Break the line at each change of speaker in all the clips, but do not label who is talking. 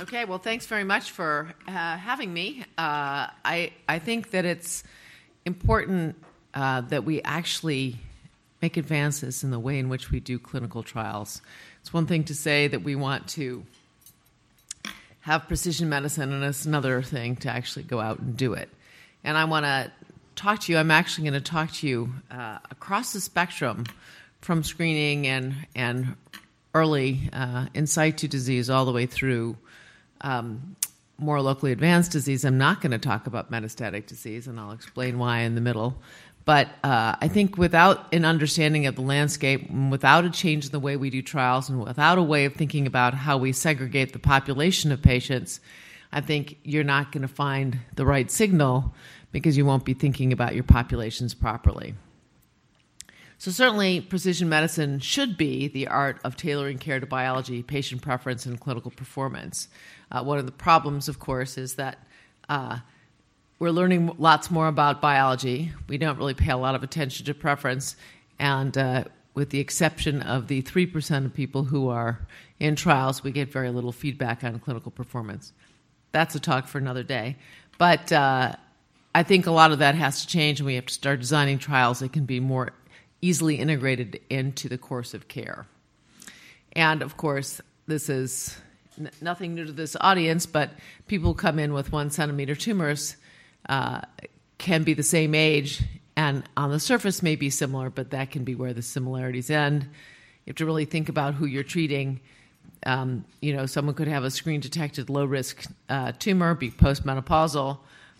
Okay, well, thanks very much for having me. I think that it's important that we actually make advances in the way in which we do clinical trials. It's one thing to say that we want to have precision medicine, and it's another thing to actually go out and do it. And I want to talk to you, I'm actually going to talk to you across the spectrum from screening and early in situ disease all the way through more locally advanced disease. I'm not going to talk about metastatic disease, and I'll explain why in the middle. But I think without an understanding of the landscape, and without a change in the way we do trials, and without a way of thinking about how we segregate the population of patients, I think you're not going to find the right signal because you won't be thinking about your populations properly. So certainly, precision medicine should be the art of tailoring care to biology, patient preference, and clinical performance. One of the problems, of course, is that we're learning lots more about biology. We don't really pay a lot of attention to preference, and with the exception of the 3% of people who are in trials, we get very little feedback on clinical performance. That's a talk for another day. But I think a lot of that has to change, and we have to start designing trials that can be more easily integrated into the course of care. And, of course, this is nothing new to this audience, but people come in with 1 centimeter tumors can be the same age, and on the surface may be similar, but that can be where the similarities end. You have to really think about who you're treating. Someone could have a screen-detected low-risk tumor, be postmenopausal,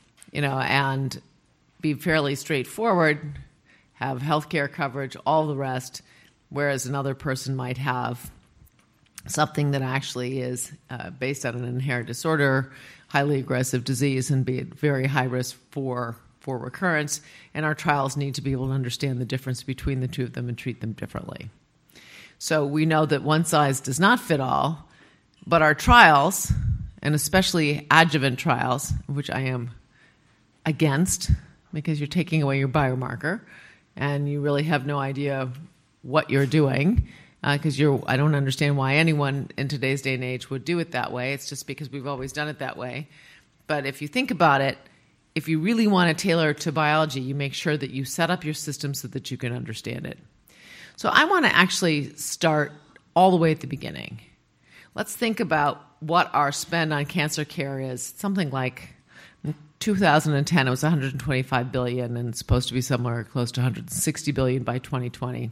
and be fairly straightforward, have healthcare coverage, all the rest, whereas another person might have something that actually is based on an inherited disorder, highly aggressive disease, and be at very high risk for recurrence. And our trials need to be able to understand the difference between the two of them and treat them differently. So we know that one size does not fit all, but our trials, and especially adjuvant trials, which I am against because you're taking away your biomarker, and you really have no idea what you're doing, because I don't understand why anyone in today's day and age would do it that way. It's just because we've always done it that way. But if you think about it, if you really want to tailor to biology, you make sure that you set up your system so that you can understand it. So I want to actually start all the way at the beginning. Let's think about what our spend on cancer care is. Something like 2010, it was $125 billion, and it's supposed to be somewhere close to $160 billion by 2020.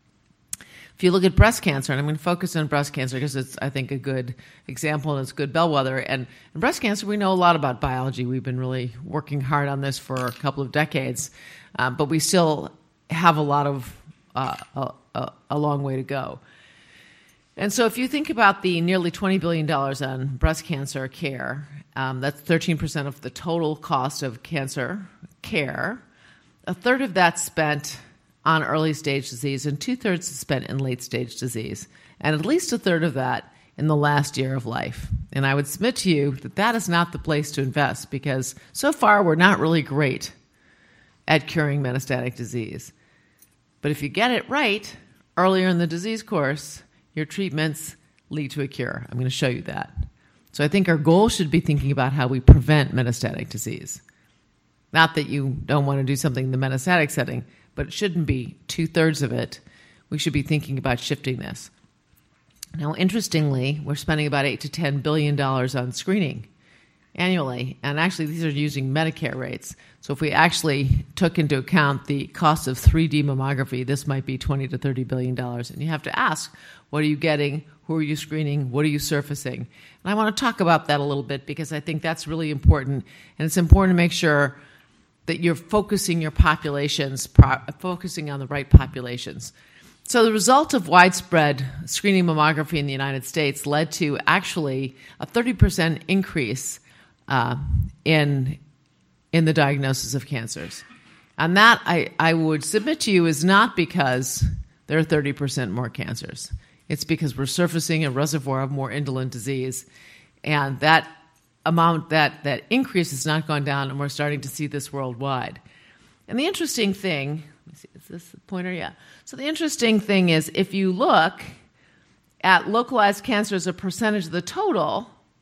If you look at breast cancer, and I'm going to focus on breast cancer because it's, I think, a good example and it's a good bellwether. And in breast cancer, we know a lot about biology. We've been really working hard on this for a couple of decades, but we still have a lot of a long way to go. And so if you think about the nearly $20 billion on breast cancer care, that's 13% of the total cost of cancer care. A third of that's spent on early-stage disease, and 2/3 is spent in late-stage disease, and at least a third of that in the last year of life. And I would submit to you that that is not the place to invest, because so far we're not really great at curing metastatic disease. But if you get it right earlier in the disease course, your treatments lead to a cure. I'm going to show you that. So I think our goal should be thinking about how we prevent metastatic disease. Not that you don't want to do something in the metastatic setting, but it shouldn't be 2/3 of it. We should be thinking about shifting this. Now, interestingly, we're spending about $8 to $10 billion on screening annually, and actually these are using Medicare rates. So if we actually took into account the cost of 3D mammography, this might be $20 to $30 billion. And you have to ask, what are you getting? Who are you screening? What are you surfacing? And I want to talk about that a little bit because I think that's really important, and it's important to make sure that you're focusing your populations, focusing on the right populations. So the result of widespread screening mammography in the United States led to actually a 30% increase in the diagnosis of cancers. And that, I would submit to you, is not because there are 30% more cancers. It's because we're surfacing a reservoir of more indolent disease, and that amount, that increase has not gone down, and we're starting to see this worldwide. And the interesting thing, let me see, is this the pointer? Yeah. So the interesting thing is, if you look at localized cancer as a percentage of the total,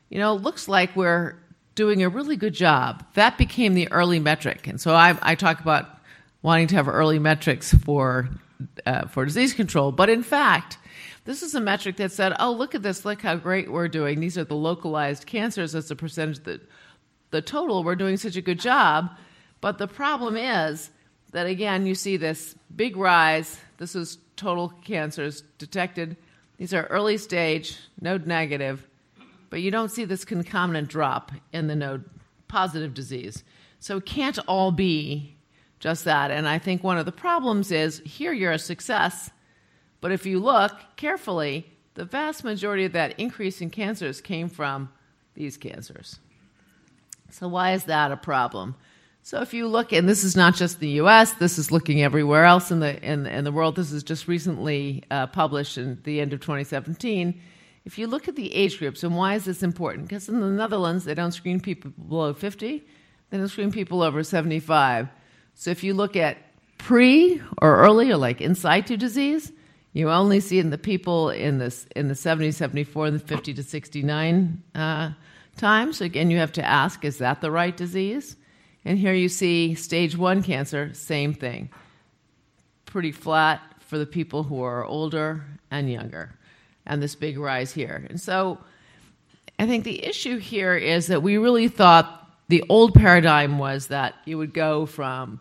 looks like we're doing a really good job. That became the early metric. And so I talk about wanting to have early metrics for disease control. But in fact, this is a metric that said, oh, look at this, look how great we're doing. These are the localized cancers as a percentage of the total. We're doing such a good job. But the problem is that, again, you see this big rise. This is total cancers detected. These are early stage, node negative. But you don't see this concomitant drop in the node positive disease. So it can't all be just that. And I think one of the problems is here you're a success, but if you look carefully, the vast majority of that increase in cancers came from these cancers. So why is that a problem? So if you look, and this is not just the U.S., this is looking everywhere else in the world. This is just recently published in the end of 2017. If you look at the age groups, and why is this important? Because in the Netherlands, they don't screen people below 50. They don't screen people over 75. So if you look at pre or early or like in situ disease, you only see it in the people in the 70, 74, and the 50 to 69 times. So again, you have to ask, is that the right disease? And here you see stage 1 cancer, same thing. Pretty flat for the people who are older and younger. And this big rise here. And so I think the issue here is that we really thought the old paradigm was that you would go from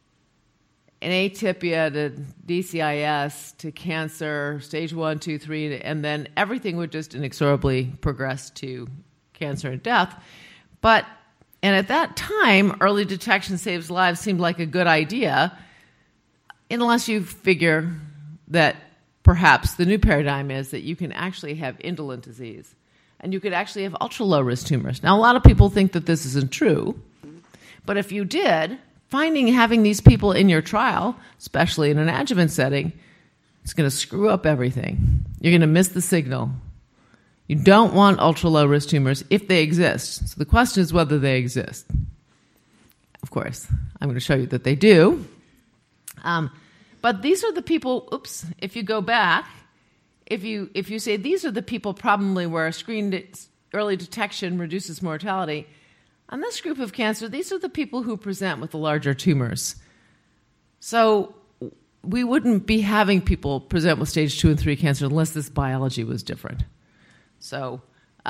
an atypia to DCIS to cancer, stage 1, 2, 3, and then everything would just inexorably progress to cancer and death. And at that time, early detection saves lives seemed like a good idea, unless you figure that perhaps the new paradigm is that you can actually have indolent disease and you could actually have ultra-low-risk tumors. Now, a lot of people think that this isn't true, but if you did, having these people in your trial, especially in an adjuvant setting, it's going to screw up everything. You're going to miss the signal. You don't want ultra-low-risk tumors if they exist. So the question is whether they exist. Of course, I'm going to show you that they do. But these are the people, if you go back, if you say these are the people probably where screened early detection reduces mortality, on this group of cancer, these are the people who present with the larger tumors. So we wouldn't be having people present with stage 2 and 3 cancer unless this biology was different. So,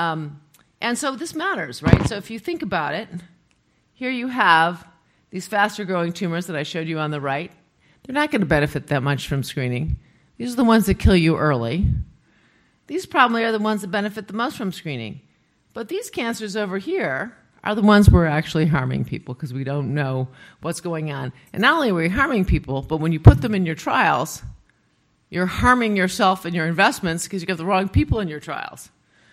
and so this matters, right? So if you think about it, here you have these faster growing tumors that I showed you on the right. They're not going to benefit that much from screening. These are the ones that kill you early. These probably are the ones that benefit the most from screening. But these cancers over here are the ones where we're actually harming people because we don't know what's going on. And not only are we harming people, but when you put them in your trials, you're harming yourself and your investments because you have the wrong people in your trials.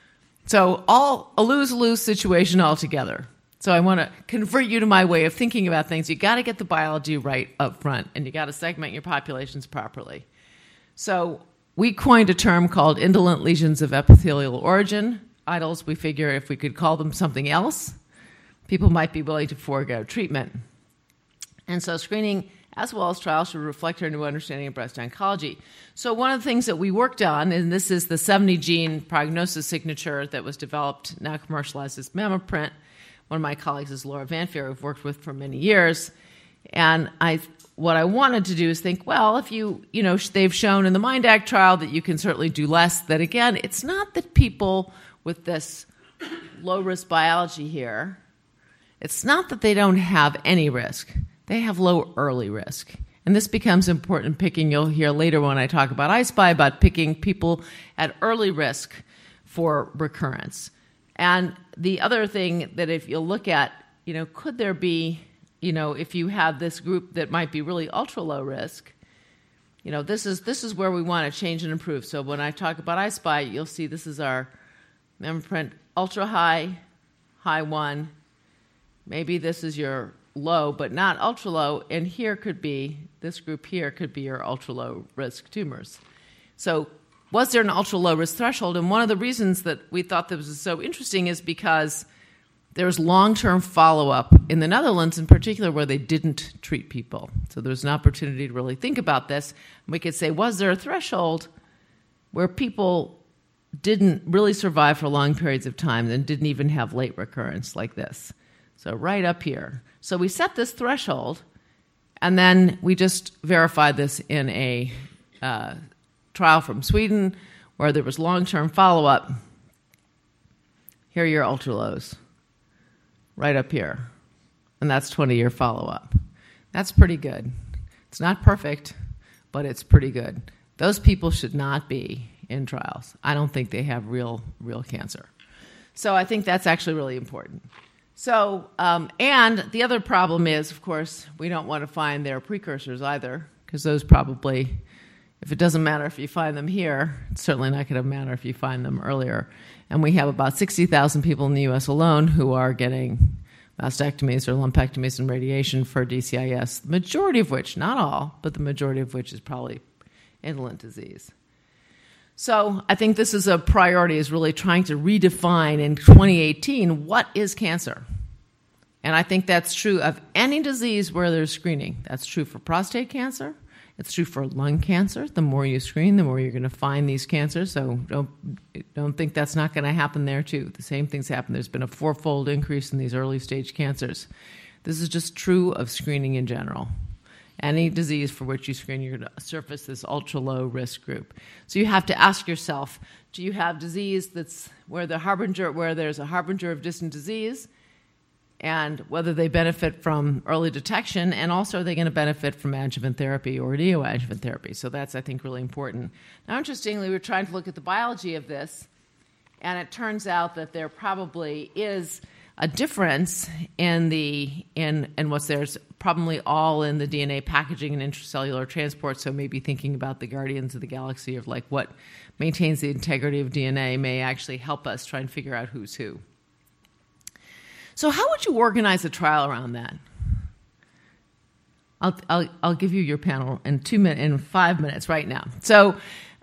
So a lose-lose situation altogether. So I want to convert you to my way of thinking about things. You got to get the biology right up front, and you got to segment your populations properly. So we coined a term called indolent lesions of epithelial origin. IDLs, we figure if we could call them something else, people might be willing to forego treatment. And so screening, as well as trials, should reflect our new understanding of breast oncology. So one of the things that we worked on, and this is the 70-gene prognosis signature that was developed, now commercialized as MammaPrint. One of my colleagues is Laura Vanfier, who I've worked with for many years. And what I wanted to do is think, well, if they've shown in the MINDAC trial that you can certainly do less, that again, it's not that people with this low-risk biology here, it's not that they don't have any risk. They have low early risk. And this becomes important picking. You'll hear later when I talk about I-SPY about picking people at early risk for recurrence. And the other thing that if you look at, could there be, if you have this group that might be really ultra low risk, this is where we want to change and improve. So when I talk about I-SPY, you'll see this is our MammaPrint ultra high, high 1. Maybe this is your low, but not ultra low. And this group here could be your ultra low risk tumors. So was there an ultra low risk threshold? And one of the reasons that we thought this was so interesting is because there was long-term follow-up in the Netherlands in particular where they didn't treat people. So there was an opportunity to really think about this. We could say, was there a threshold where people didn't really survive for long periods of time and didn't even have late recurrence like this. So right up here. So we set this threshold, and then we just verified this in a trial from Sweden where there was long-term follow-up. Here are your ultra-lows, right up here. And that's 20-year follow-up. That's pretty good. It's not perfect, but it's pretty good. Those people should not be in trials. I don't think they have real cancer. So I think that's actually really important. So, and the other problem is, of course, we don't want to find their precursors either, because those probably, if it doesn't matter if you find them here, it's certainly not going to matter if you find them earlier. And we have about 60,000 people in the U.S. alone who are getting mastectomies or lumpectomies and radiation for DCIS, the majority of which, not all, but the majority of which is probably indolent disease. So I think this is a priority, is really trying to redefine in 2018 what is cancer. And I think that's true of any disease where there's screening. That's true for prostate cancer. It's true for lung cancer. The more you screen, the more you're going to find these cancers. So don't think that's not going to happen there too. The same things happen. There's been a 4-fold increase in these early stage cancers. This is just true of screening in general. Any disease for which you screen, you're going to surface this ultra-low risk group. So you have to ask yourself, do you have disease that's where there's a harbinger of distant disease, and whether they benefit from early detection, and also are they going to benefit from adjuvant therapy or neoadjuvant therapy? So that's, I think, really important. Now, interestingly, we're trying to look at the biology of this, and it turns out that there probably is a difference in what's there's probably all in the DNA packaging and intracellular transport. So maybe thinking about the guardians of the galaxy of like what maintains the integrity of DNA may actually help us try and figure out who's who. So how would you organize a trial around that? I'll give you your panel in 5 minutes right now. So,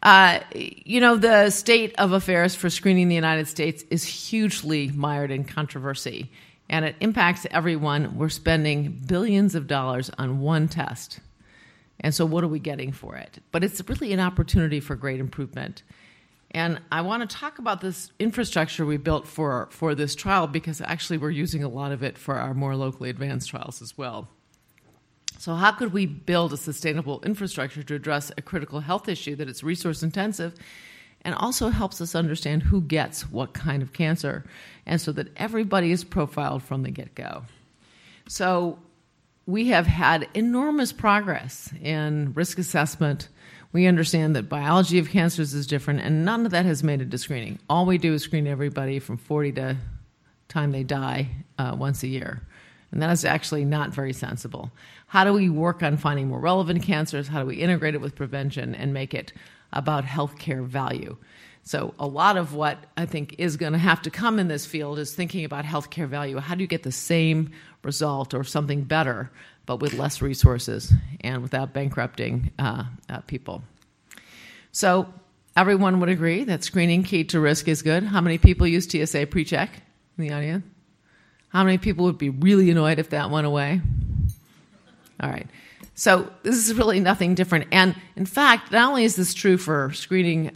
the state of affairs for screening in the United States is hugely mired in controversy, and it impacts everyone. We're spending billions of dollars on one test. And so what are we getting for it? But it's really an opportunity for great improvement. And I want to talk about this infrastructure we built for this trial, because actually we're using a lot of it for our more locally advanced trials as well. So how could we build a sustainable infrastructure to address a critical health issue that is resource intensive and also helps us understand who gets what kind of cancer, and so that everybody is profiled from the get-go? So we have had enormous progress in risk assessment. We understand that biology of cancers is different, and none of that has made it to screening. All we do is screen everybody from 40 to time they die once a year. And that is actually not very sensible. How do we work on finding more relevant cancers? How do we integrate it with prevention and make it about healthcare value? So a lot of what I think is going to have to come in this field is thinking about healthcare value. How do you get the same result or something better, but with less resources and without bankrupting people? So everyone would agree that screening key to risk is good. How many people use TSA PreCheck in the audience? How many people would be really annoyed if that went away? All right. So this is really nothing different. And in fact, not only is this true for screening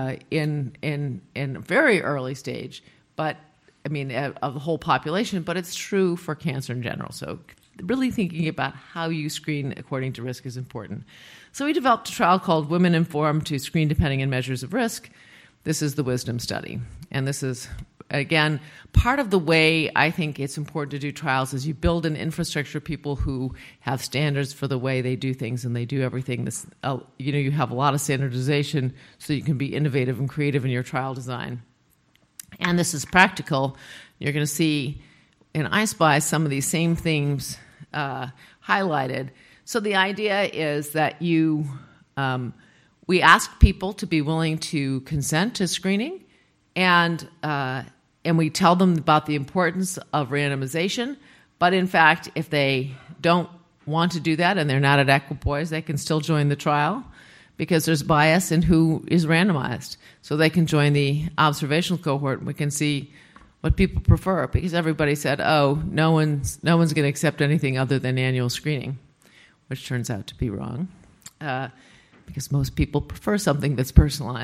in a very early stage, but of the whole population, but it's true for cancer in general. So really thinking about how you screen according to risk is important. So we developed a trial called Women Informed to Screen Depending on Measures of Risk. This is the WISDOM study. And this is, again, part of the way I think it's important to do trials is you build an infrastructure of people who have standards for the way they do things, and they do everything. You have a lot of standardization so you can be innovative and creative in your trial design. And this is practical. You're going to see in I-SPY some of these same themes highlighted. So the idea is that we ask people to be willing to consent to screening, and we tell them about the importance of randomization. But in fact, if they don't want to do that and they're not at equipoise, they can still join the trial because there's bias in who is randomized. So they can join the observational cohort, and we can see what people prefer, because everybody said, no one's going to accept anything other than annual screening, which turns out to be wrong, because most people prefer something that's personalized.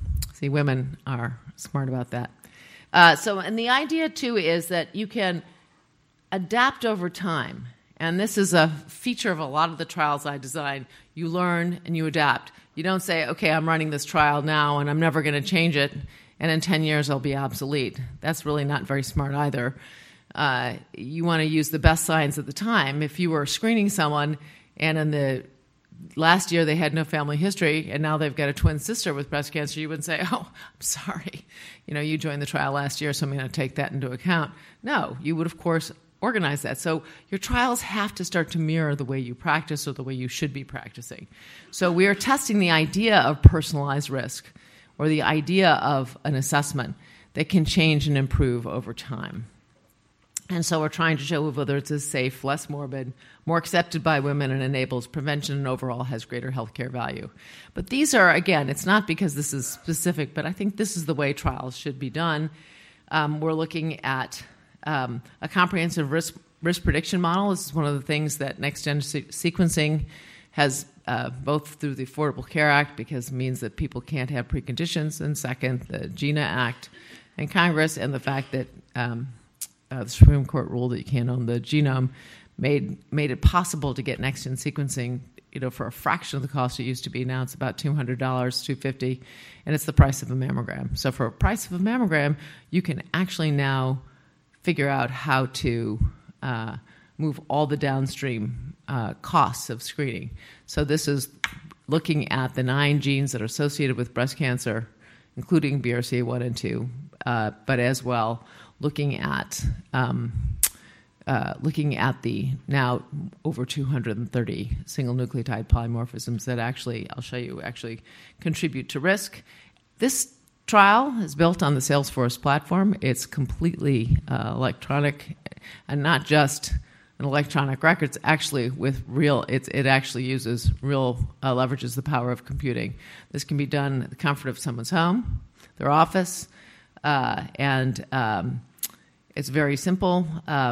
See, women are smart about that. And the idea, too, is that you can adapt over time. And this is a feature of a lot of the trials I design. You learn and you adapt. You don't say, okay, I'm running this trial now and I'm never going to change it, and in 10 years I'll be obsolete. That's really not very smart either. You want to use the best science at the time. If you were screening someone and in the last year they had no family history and now they've got a twin sister with breast cancer, you wouldn't say, oh, I'm sorry. You joined the trial last year, so I'm going to take that into account. No, you would, of course, organize that. So your trials have to start to mirror the way you practice or the way you should be practicing. So we are testing the idea of personalized risk or the idea of an assessment that can change and improve over time. And so we're trying to show whether it's safe, less morbid, more accepted by women, and enables prevention and overall has greater healthcare value. But these are, again, it's not because this is specific, but I think this is the way trials should be done. We're looking at a comprehensive risk prediction model. This is one of the things that next-gen sequencing has, both through the Affordable Care Act, because it means that people can't have preconditions, and second, the GINA Act in Congress, and the fact that the Supreme Court ruled that you can't own the genome made it possible to get next-gen sequencing, for a fraction of the cost it used to be. Now it's about $200, $250, and it's the price of a mammogram. So for a price of a mammogram, you can actually now figure out how to move all the downstream costs of screening. So this is looking at the 9 genes that are associated with breast cancer, including BRCA1 and 2, but as well looking at the now over 230 single nucleotide polymorphisms that actually, I'll show you, actually contribute to risk. This trial is built on the Salesforce platform. It's completely electronic, and not just an electronic record. It's actually with real. It actually uses real leverages the power of computing. This can be done at the comfort of someone's home, their office, and it's very simple.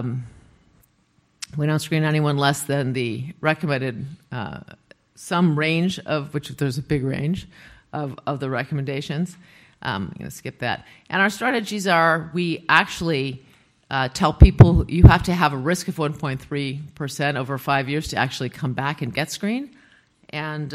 We don't screen anyone less than the recommended some range of which there's a big range of the recommendations. I'm going to skip that. And our strategies are, we actually tell people you have to have a risk of 1.3% over 5 years to actually come back and get screened. And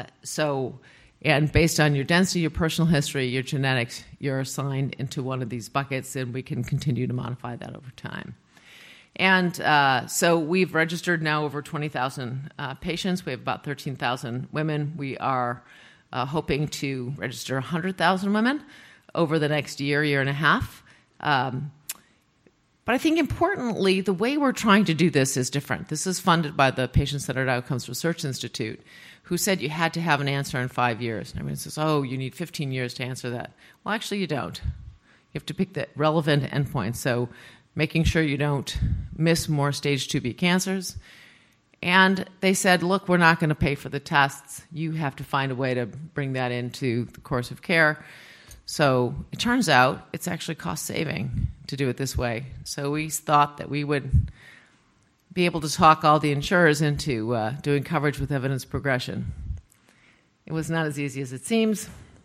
and based on your density, your personal history, your genetics, you're assigned into one of these buckets, and we can continue to modify that over time. And so we've registered now over 20,000 patients. We have about 13,000 women. We are hoping to register 100,000 women over the next year and a half. But I think importantly, the way we're trying to do this is different. This is funded by the Patient-Centered Outcomes Research Institute, who said you had to have an answer in 5 years. And everyone says, oh, you need 15 years to answer that. Well, actually, you don't. You have to pick the relevant endpoints. So making sure you don't miss more stage 2B cancers. And they said, look, we're not going to pay for the tests. You have to find a way to bring that into the course of care. So it turns out it's actually cost-saving to do it this way. So we thought that we would be able to talk all the insurers into doing coverage with evidence progression. It was not as easy as it seems.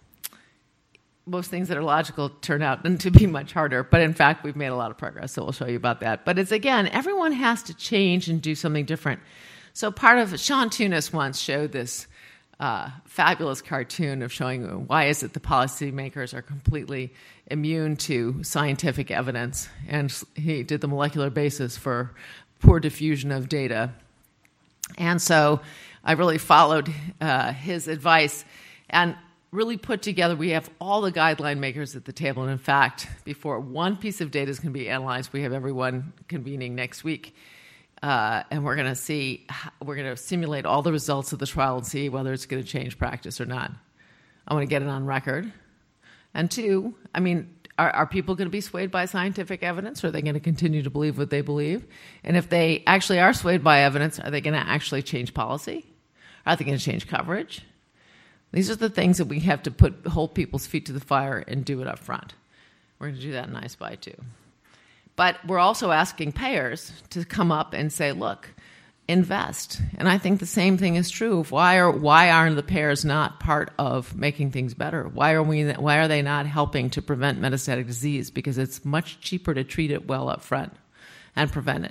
Most things that are logical turn out to be much harder. But in fact, we've made a lot of progress, so we'll show you about that. But it's, again, everyone has to change and do something different. So part of Sean Tunis once showed this fabulous cartoon of showing why is it the policymakers are completely immune to scientific evidence. And he did the molecular basis for poor diffusion of data. And so I really followed his advice and really put together, we have all the guideline makers at the table. And in fact, before one piece of data is going to be analyzed, we have everyone convening next week. And we're going to simulate all the results of the trial and see whether it's going to change practice or not. I want to get it on record. And two, I mean, are people going to be swayed by scientific evidence, or are they going to continue to believe what they believe? And if they actually are swayed by evidence, are they going to actually change policy? Are they going to change coverage? These are the things that we have to hold people's feet to the fire and do it up front. We're going to do that in I-SPY too. But we're also asking payers to come up and say, look, invest. And I think the same thing is true of why aren't the payers not part of making things better? Why are they not helping to prevent metastatic disease? Because it's much cheaper to treat it well up front and prevent it.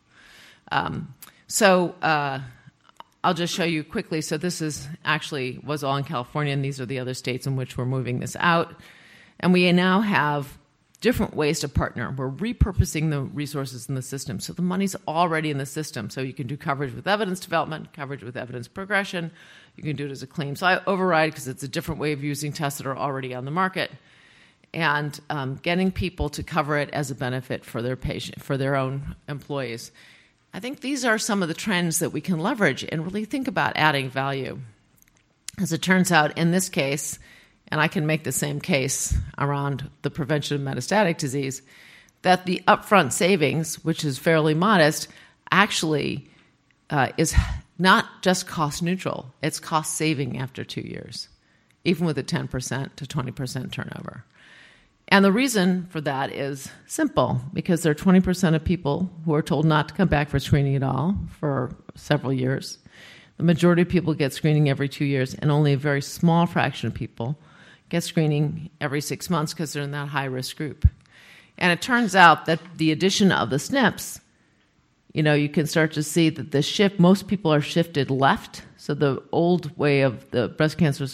I'll just show you quickly. So this was all in California, and these are the other states in which we're moving this out. And we now have different ways to partner. We're repurposing the resources in the system. So the money's already in the system. So you can do coverage with evidence development, coverage with evidence progression. You can do it as a claim side override because it's a different way of using tests that are already on the market. And getting people to cover it as a benefit for their patient, for their own employees. I think these are some of the trends that we can leverage and really think about adding value. As it turns out, in this case, and I can make the same case around the prevention of metastatic disease, that the upfront savings, which is fairly modest, actually is not just cost neutral, it's cost saving after 2 years, even with a 10% to 20% turnover. And the reason for that is simple, because there are 20% of people who are told not to come back for screening at all for several years. The majority of people get screening every 2 years, and only a very small fraction of people get screening every 6 months because they're in that high-risk group. And it turns out that the addition of the SNPs, you can start to see that the shift, most people are shifted left. So the old way of the breast cancer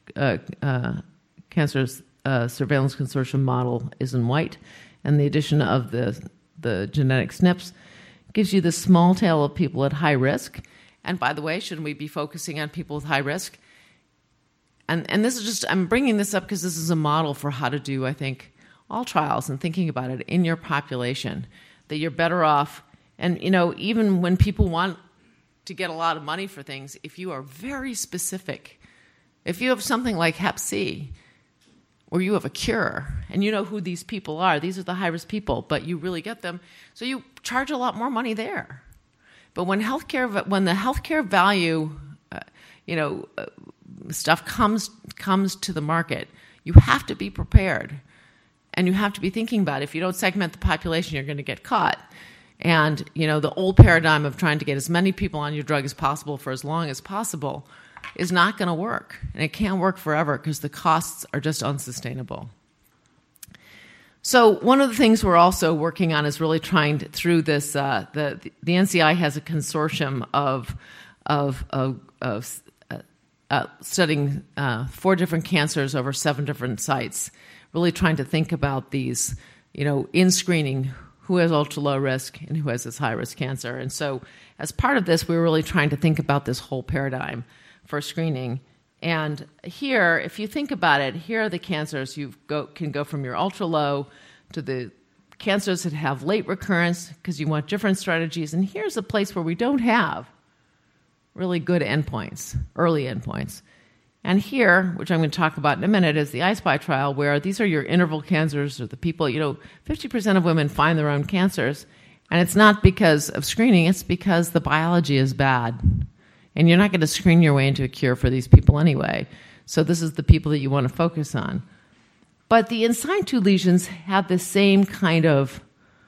surveillance consortium model is in white, and the addition of the genetic SNPs gives you the small tail of people at high risk. And by the way, shouldn't we be focusing on people with high risk? And this is just, I'm bringing this up because this is a model for how to do, I think, all trials and thinking about it in your population, that you're better off. And, even when people want to get a lot of money for things, if you are very specific, if you have something like Hep C, or you have a cure, and you know who these people are, these are the high-risk people, but you really get them, so you charge a lot more money there. But when the healthcare value, stuff comes to the market, you have to be prepared, and you have to be thinking about it. If you don't segment the population, you're going to get caught. And the old paradigm of trying to get as many people on your drug as possible for as long as possible is not going to work, and it can't work forever because the costs are just unsustainable. So one of the things we're also working on is really trying to, through this, the NCI has a consortium of studying 4 different cancers over 7 different sites, really trying to think about these, in screening, who has ultra-low risk and who has this high-risk cancer. And so as part of this, we're really trying to think about this whole paradigm for screening. And here, if you think about it, here are the cancers. You can go from your ultra-low to the cancers that have late recurrence because you want different strategies. And here's a place where we don't have really good endpoints, early endpoints. And here, which I'm going to talk about in a minute, is the I-SPY trial, where these are your interval cancers, or the people, 50% of women find their own cancers. And it's not because of screening, it's because the biology is bad. And you're not going to screen your way into a cure for these people anyway. So this is the people that you want to focus on. But the in situ lesions have the same kind of,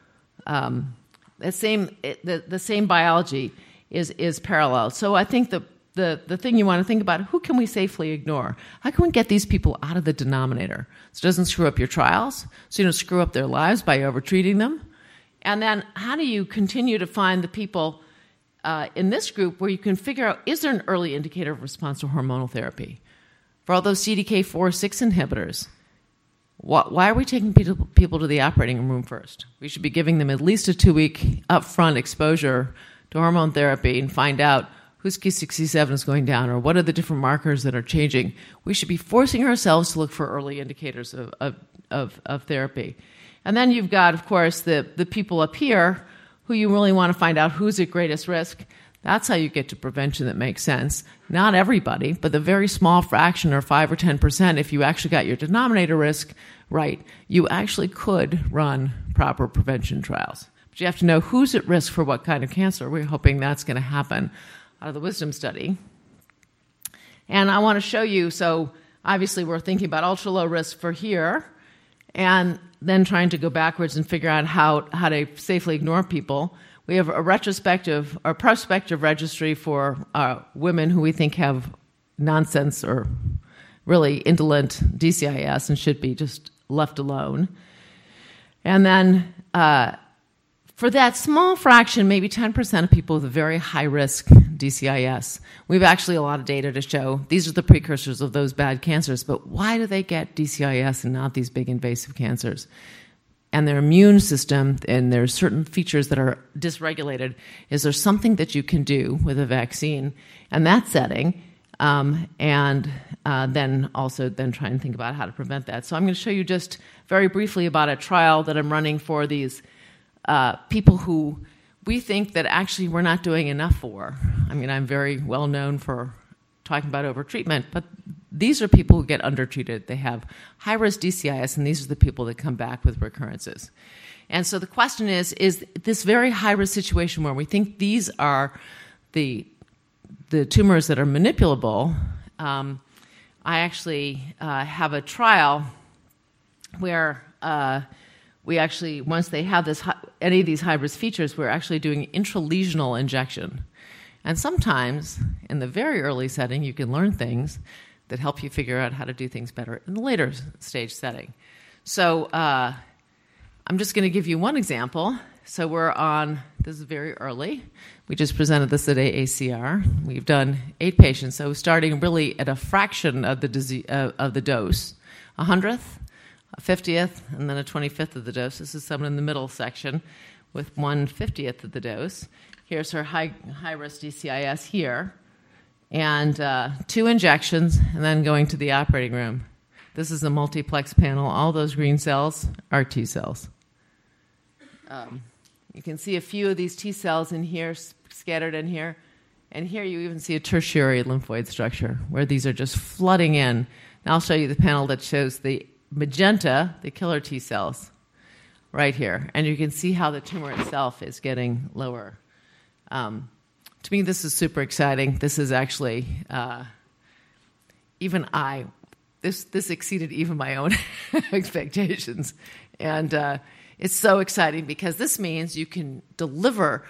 the same biology is parallel. So I think the thing you want to think about, who can we safely ignore? How can we get these people out of the denominator so it doesn't screw up your trials, so you don't screw up their lives by over-treating them? And then how do you continue to find the people in this group where you can figure out, is there an early indicator of response to hormonal therapy? For all those CDK4/6 inhibitors, why are we taking people to the operating room first? We should be giving them at least a 2-week upfront exposure to hormone therapy and find out whose Ki67 is going down or what are the different markers that are changing. We should be forcing ourselves to look for early indicators of therapy. And then you've got, of course, the people up here who you really want to find out who's at greatest risk. That's how you get to prevention that makes sense. Not everybody, but the very small fraction, or 5 or 10%, if you actually got your denominator risk right, you actually could run proper prevention trials. But you have to know who's at risk for what kind of cancer. We're hoping that's going to happen out of the Wisdom study. And I want to show you, so obviously we're thinking about ultra-low risk for here, and then trying to go backwards and figure out how to safely ignore people. we have a retrospective or prospective registry for women who we think have nonsense or really indolent DCIS and should be just left alone. And then for that small fraction, maybe 10% of people with a very high-risk DCIS, we've actually a lot of data to show these are the precursors of those bad cancers, but why do they get DCIS and not these big invasive cancers? And their immune system, and there's certain features that are dysregulated. Is there something that you can do with a vaccine in that setting? And then try and think about how to prevent that. So I'm going to show you just very briefly about a trial that I'm running for these people who we think that actually we're not doing enough for. I mean, I'm very well known for talking about overtreatment, but these are people who get undertreated. They have high-risk DCIS, and these are the people that come back with recurrences. And so the question is this very high-risk situation where we think these are the tumors that are manipulable. I actually have a trial where we actually, once they have any of these high-risk features, we're actually doing intralesional injection. And sometimes, in the very early setting, you can learn things that help you figure out how to do things better in the later stage setting. So I'm just going to give you one example. So this is very early. We just presented this at AACR. We've done 8 patients, so starting really at a fraction of the dose, 100th, a 50th, and then a 25th of the dose. This is someone in the middle section with 1/50th of the dose. Here's her high-risk DCIS here, and 2 injections, and then going to the operating room. This is a multiplex panel. All those green cells are T cells. You can see a few of these T cells in here, scattered in here. And here you even see a tertiary lymphoid structure where these are just flooding in. And I'll show you the panel that shows the magenta, the killer T cells, right here. And you can see how the tumor itself is getting lower. To me, this is super exciting. This is actually, this exceeded even my own expectations. And it's so exciting because this means you can deliver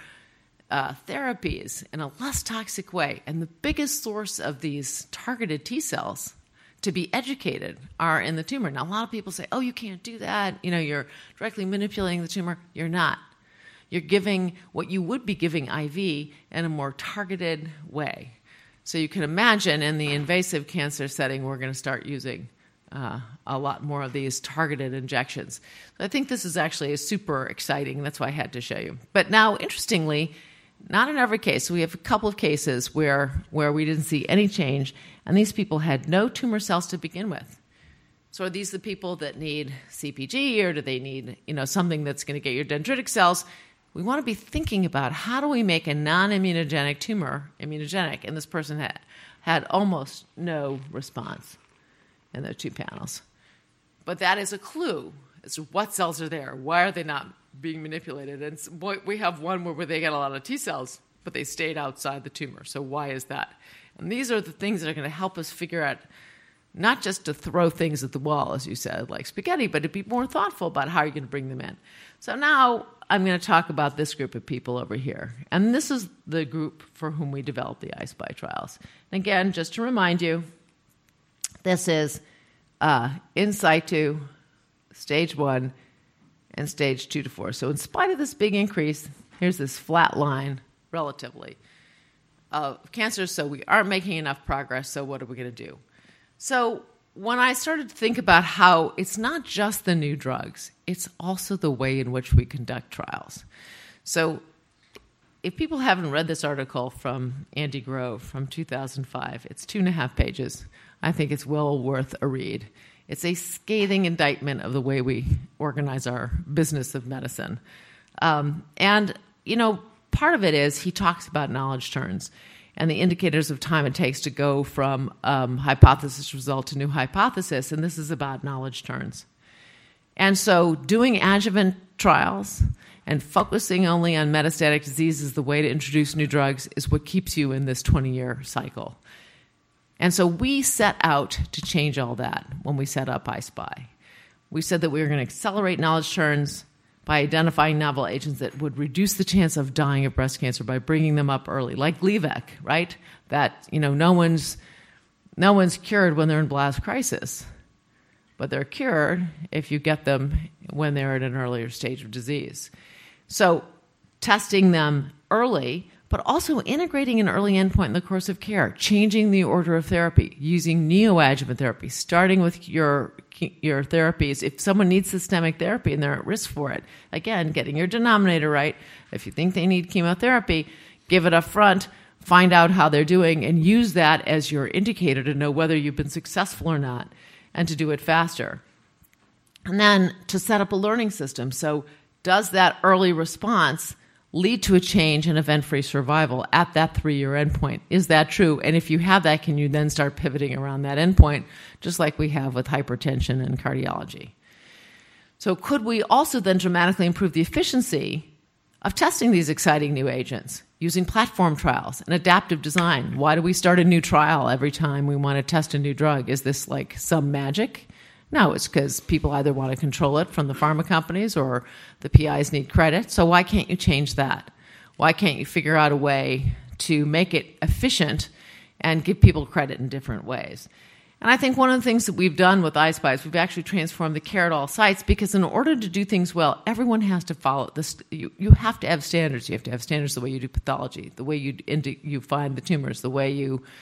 therapies in a less toxic way. And the biggest source of these targeted T cells to be educated are in the tumor. Now, a lot of people say, oh, you can't do that. You're directly manipulating the tumor. You're not. You're giving what you would be giving IV in a more targeted way. So you can imagine in the invasive cancer setting, we're going to start using a lot more of these targeted injections. So I think this is actually super exciting. That's why I had to show you. But now, interestingly, not in every case. We have a couple of cases where we didn't see any change, and these people had no tumor cells to begin with. So are these the people that need CPG, or do they need something that's going to get your dendritic cells? We want to be thinking about how do we make a non-immunogenic tumor immunogenic, and this person had almost no response in their 2 panels. But that is a clue as to what cells are there. Why are they not being manipulated? And we have one where they get a lot of T cells, but they stayed outside the tumor. So why is that? And these are the things that are going to help us figure out, not just to throw things at the wall, as you said, like spaghetti, but to be more thoughtful about how you're going to bring them in. So now I'm going to talk about this group of people over here. And this is the group for whom we developed the I-SPY trials. And again, just to remind you, this is in situ, stage 1, and stage 2 to 4. So in spite of this big increase, here's this flat line, relatively, of cancer. So we aren't making enough progress, so what are we going to do? So when I started to think about how it's not just the new drugs, it's also the way in which we conduct trials. So if people haven't read this article from Andy Grove from 2005, it's 2.5 pages. I think it's well worth a read. It's a scathing indictment of the way we organize our business of medicine. And part of it is he talks about knowledge turns and the indicators of time it takes to go from hypothesis result to new hypothesis, and this is about knowledge turns. And so doing adjuvant trials and focusing only on metastatic disease as the way to introduce new drugs is what keeps you in this 20-year cycle. And so we set out to change all that when we set up I-SPY. We said that we were going to accelerate knowledge turns by identifying novel agents that would reduce the chance of dying of breast cancer by bringing them up early, like Gleevec, right? That, no one's cured when they're in blast crisis, but they're cured if you get them when they're at an earlier stage of disease. So testing them early, but also integrating an early endpoint in the course of care, changing the order of therapy, using neoadjuvant therapy, starting with your therapies. If someone needs systemic therapy and they're at risk for it, again, getting your denominator right. If you think they need chemotherapy, give it up front, find out how they're doing, and use that as your indicator to know whether you've been successful or not, and to do it faster. And then to set up a learning system. So does that early response lead to a change in event-free survival at that 3-year endpoint? Is that true? And if you have that, can you then start pivoting around that endpoint, just like we have with hypertension and cardiology? So could we also then dramatically improve the efficiency of testing these exciting new agents using platform trials and adaptive design? Why do we start a new trial every time we want to test a new drug? Is this like some magic? No, it's because people either want to control it from the pharma companies or the PIs need credit. So why can't you change that? Why can't you figure out a way to make it efficient and give people credit in different ways? And I think one of the things that we've done with I-SPY is we've actually transformed the care at all sites, because in order to do things well, everyone has to follow this. You have to have standards. You have to have standards the way you do pathology, the way you find the tumors, the way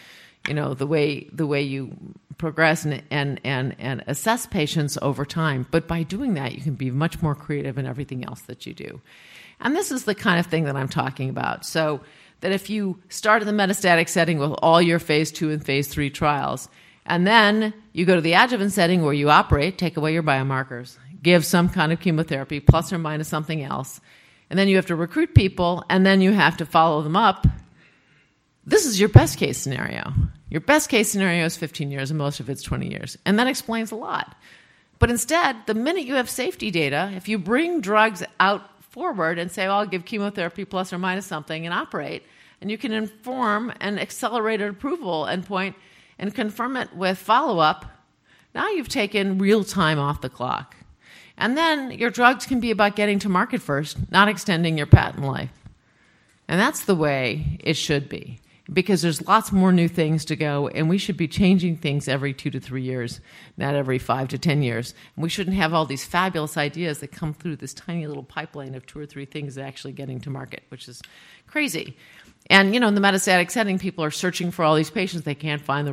the way you progress and assess patients over time. But by doing that, you can be much more creative in everything else that you do. And this is the kind of thing that I'm talking about. So that if you start in the metastatic setting with all your phase 2 and phase 3 trials, and then you go to the adjuvant setting where you operate, take away your biomarkers, give some kind of chemotherapy plus or minus something else, and then you have to recruit people, and then you have to follow them up. This is your best case scenario. Your best case scenario is 15 years, and most of it's 20 years. And that explains a lot. But instead, the minute you have safety data, if you bring drugs out forward and say, well, I'll give chemotherapy plus or minus something and operate, and you can inform an accelerated approval endpoint and confirm it with follow-up, now you've taken real time off the clock. And then your drugs can be about getting to market first, not extending your patent life. And that's the way it should be, because there's lots more new things to go, and we should be changing things every 2 to 3 years, not every 5 to 10 years. And we shouldn't have all these fabulous ideas that come through this tiny little pipeline of 2 or 3 things actually getting to market, which is crazy. And, in the metastatic setting, people are searching for all these patients. They can't find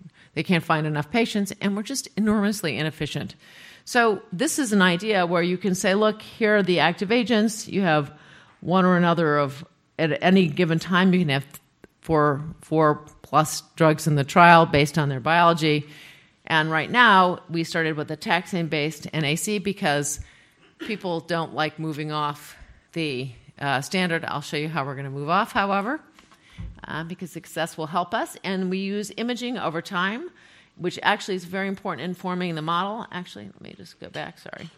enough patients, and we're just enormously inefficient. So this is an idea where you can say, look, here are the active agents. You have one or another of, at any given time, you can have four plus drugs in the trial based on their biology. And right now, we started with a taxane-based NAC because people don't like moving off the standard. I'll show you how we're going to move off, however, because success will help us. And we use imaging over time, which actually is very important in forming the model. Actually, let me just go back, sorry.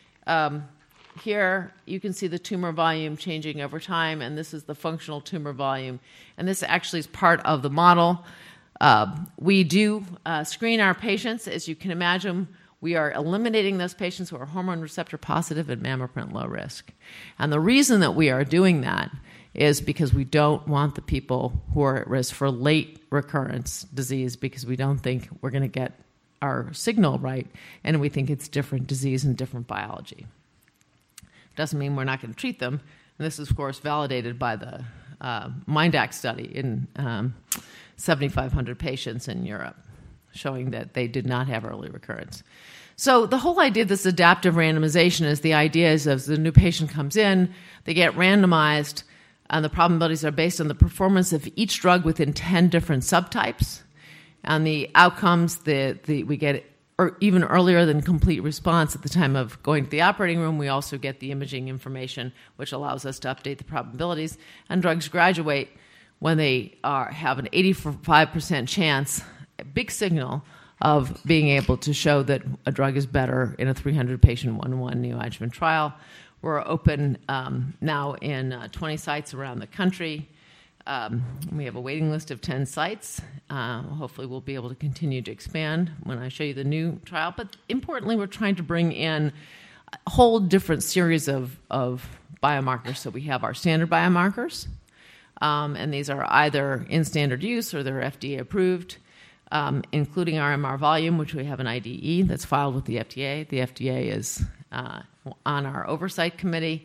Here, you can see the tumor volume changing over time, and this is the functional tumor volume. And this actually is part of the model. We do screen our patients. As you can imagine, we are eliminating those patients who are hormone receptor positive and MammaPrint low risk. And the reason that we are doing that is because we don't want the people who are at risk for late recurrence disease, because we don't think we're going to get our signal right, and we think it's different disease and different biology. Doesn't mean we're not going to treat them. And this is, of course, validated by the MINDAC study in 7,500 patients in Europe, showing that they did not have early recurrence. So the whole idea of this adaptive randomization is the idea is as the new patient comes in, they get randomized, and the probabilities are based on the performance of each drug within 10 different subtypes. And the outcomes, we get or even earlier than complete response at the time of going to the operating room. We also get the imaging information, which allows us to update the probabilities. And drugs graduate when they have an 85% chance, a big signal, of being able to show that a drug is better in a 300-patient 1-to-1 neoadjuvant trial. We're open now in 20 sites around the country. We have a waiting list of 10 sites. Hopefully we'll be able to continue to expand when I show you the new trial. But importantly, we're trying to bring in a whole different series of biomarkers. So we have our standard biomarkers, and these are either in standard use or they're FDA approved, including our MR volume, which we have an IDE that's filed with the FDA. The FDA is on our oversight committee.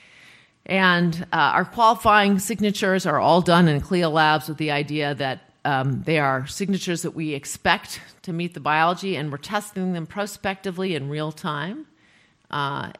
And our qualifying signatures are all done in CLIA labs with the idea that they are signatures that we expect to meet the biology, and we're testing them prospectively in real time. But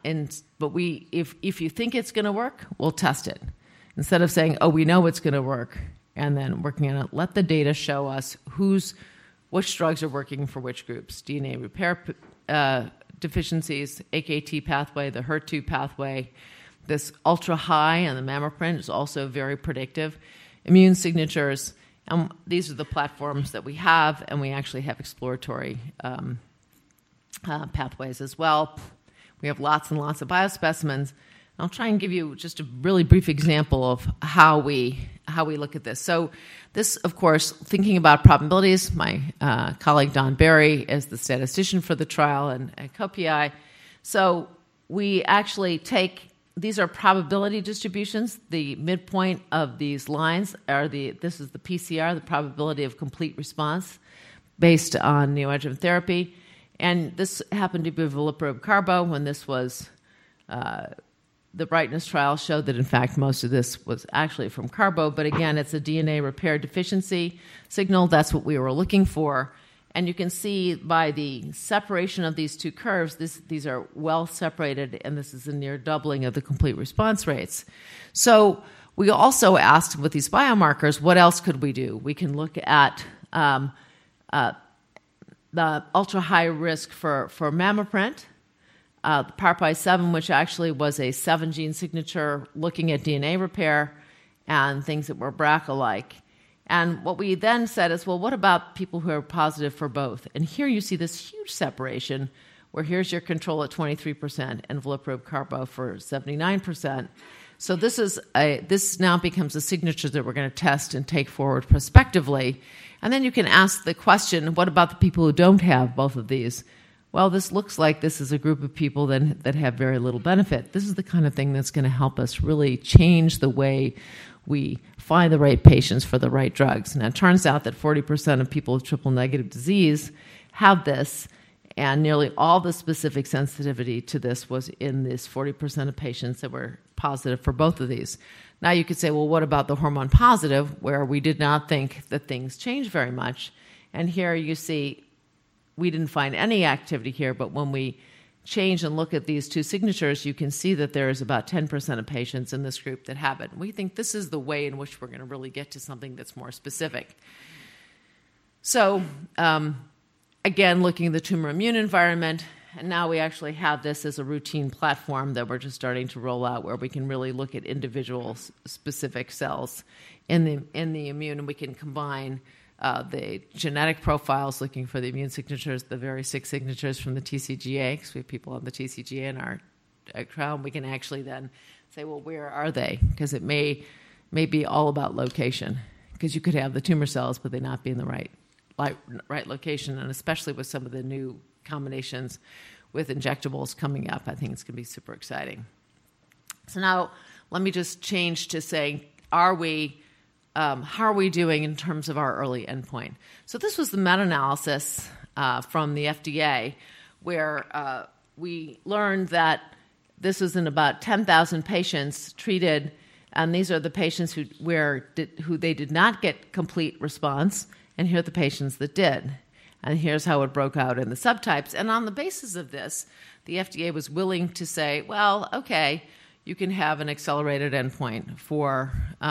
if you think it's going to work, we'll test it. Instead of saying, oh, we know it's going to work, and then working on it, let the data show us which drugs are working for which groups. DNA repair deficiencies, AKT pathway, the HER2 pathway. This ultra high and the MammaPrint is also very predictive. Immune signatures, these are the platforms that we have, and we actually have exploratory pathways as well. We have lots and lots of biospecimens. I'll try and give you just a really brief example of how we look at this. So this, of course, thinking about probabilities, my colleague Don Barry is the statistician for the trial and co-PI. So we actually these are probability distributions. The midpoint of these lines this is the PCR, the probability of complete response based on neoadjuvant therapy. And this happened to be veliparib carbo when this was, the brightness trial showed that in fact most of this was actually from carbo, but again, it's a DNA repair deficiency signal. That's what we were looking for. And you can see by the separation of these two curves, these are well separated, and this is a near doubling of the complete response rates. So we also asked with these biomarkers, what else could we do? We can look at the ultra-high risk for MammaPrint, the PARPi7, which actually was a 7-gene signature looking at DNA repair and things that were BRCA-like. And what we then said is, well, what about people who are positive for both? And here you see this huge separation where here's your control at 23% and veliparib carbo for 79%. So this now becomes a signature that we're going to test and take forward prospectively. And then you can ask the question, what about the people who don't have both of these? Well, this looks like this is a group of people that have very little benefit. This is the kind of thing that's going to help us really change the way we find the right patients for the right drugs. Now, it turns out that 40% of people with triple-negative disease have this, and nearly all the specific sensitivity to this was in this 40% of patients that were positive for both of these. Now, you could say, well, what about the hormone positive, where we did not think that things changed very much? And here you see we didn't find any activity here, but when we change and look at these two signatures, you can see that there is about 10% of patients in this group that have it. We think this is the way in which we're going to really get to something that's more specific. So, again, looking at the tumor immune environment, and now we actually have this as a routine platform that we're just starting to roll out, where we can really look at individual specific cells in the immune, and we can combine the genetic profiles, looking for the immune signatures, the very 6 signatures from the TCGA, because we have people on the TCGA in our trial. We can actually then say, well, where are they? Because it may be all about location, because you could have the tumor cells, but they not be in the right location, and especially with some of the new combinations with injectables coming up, I think it's going to be super exciting. So now let me just change to saying, how are we doing in terms of our early endpoint? So this was the meta-analysis from the FDA, where we learned that this was in about 10,000 patients treated, and these are the patients who they did not get complete response, and here are the patients that did. And here's how it broke out in the subtypes. And on the basis of this, the FDA was willing to say, well, okay, you can have an accelerated endpoint for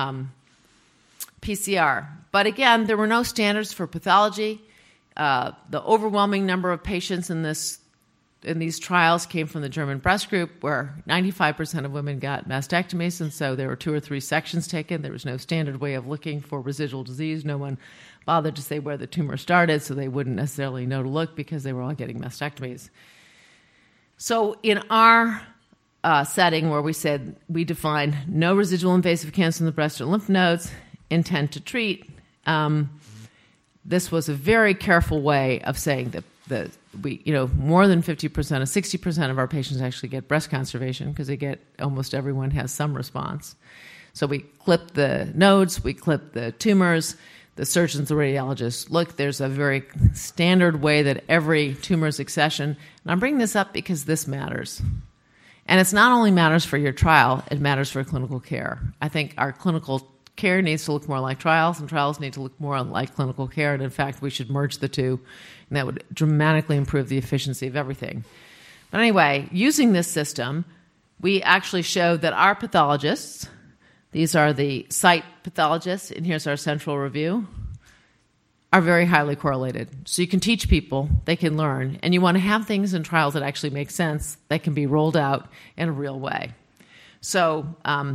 PCR. But again, there were no standards for pathology. The overwhelming number of patients in these trials came from the German breast group, where 95% of women got mastectomies, and so there were 2 or 3 sections taken. There was no standard way of looking for residual disease. No one bothered to say where the tumor started, so they wouldn't necessarily know to look because they were all getting mastectomies. So in our setting, where we defined no residual invasive cancer in the breast or lymph nodes, intent to treat, this was a very careful way of saying that more than 50%, 60% of our patients actually get breast conservation because almost everyone has some response. So we clip the nodes, we clip the tumors. The surgeons, the radiologists, look, there's a very standard way that every tumor is accession. And I'm bringing this up because this matters. And it's not only matters for your trial, it matters for clinical care. I think our clinical care needs to look more like trials, and trials need to look more like clinical care. And in fact, we should merge the two, and that would dramatically improve the efficiency of everything. But anyway, using this system, we actually showed that our pathologists, these are the site pathologists, and here's our central review, are very highly correlated. So you can teach people, they can learn, and you want to have things in trials that actually make sense, that can be rolled out in a real way. So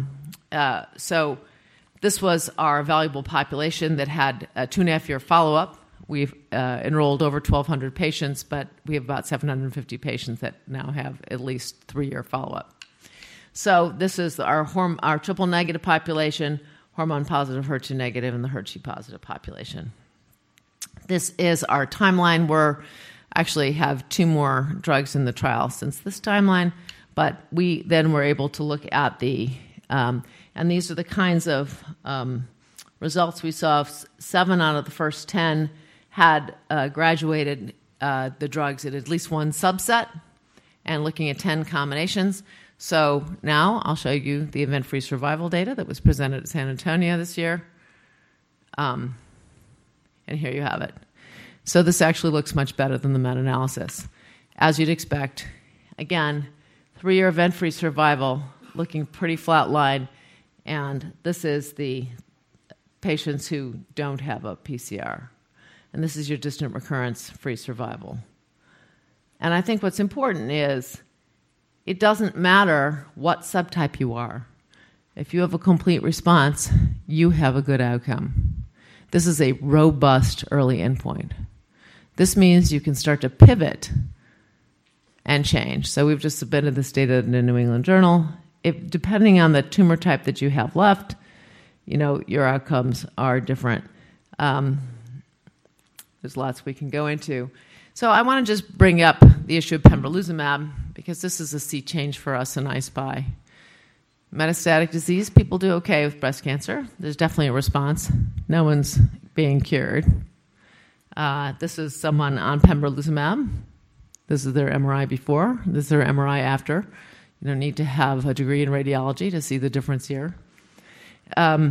this was our valuable population that had a 2.5-year follow-up. We've enrolled over 1,200 patients, but we have about 750 patients that now have at least 3-year follow-up. So this is our triple-negative population, hormone-positive, HER2-negative, and the HER2-positive population. This is our timeline. We actually have 2 more drugs in the trial since this timeline, but we then were able to look at and these are the kinds of results we saw. 7 out of the first 10 had graduated the drugs at least one subset, and looking at 10 combinations. So now I'll show you the event-free survival data that was presented at San Antonio this year. And here you have it. So this actually looks much better than the meta-analysis. As you'd expect, again, 3-year event-free survival looking pretty flat line. And this is the patients who don't have a PCR. And this is your distant recurrence-free survival. And I think what's important is it doesn't matter what subtype you are. If you have a complete response, you have a good outcome. This is a robust early endpoint. This means you can start to pivot and change. So we've just submitted this data in the New England Journal. Depending on the tumor type that you have left, your outcomes are different. There's lots we can go into. So I want to just bring up the issue of pembrolizumab because this is a sea change for us in I-SPY. Metastatic disease, people do okay with breast cancer. There's definitely a response. No one's being cured. This is someone on pembrolizumab. This is their MRI before. This is their MRI after. You don't need to have a degree in radiology to see the difference here. That's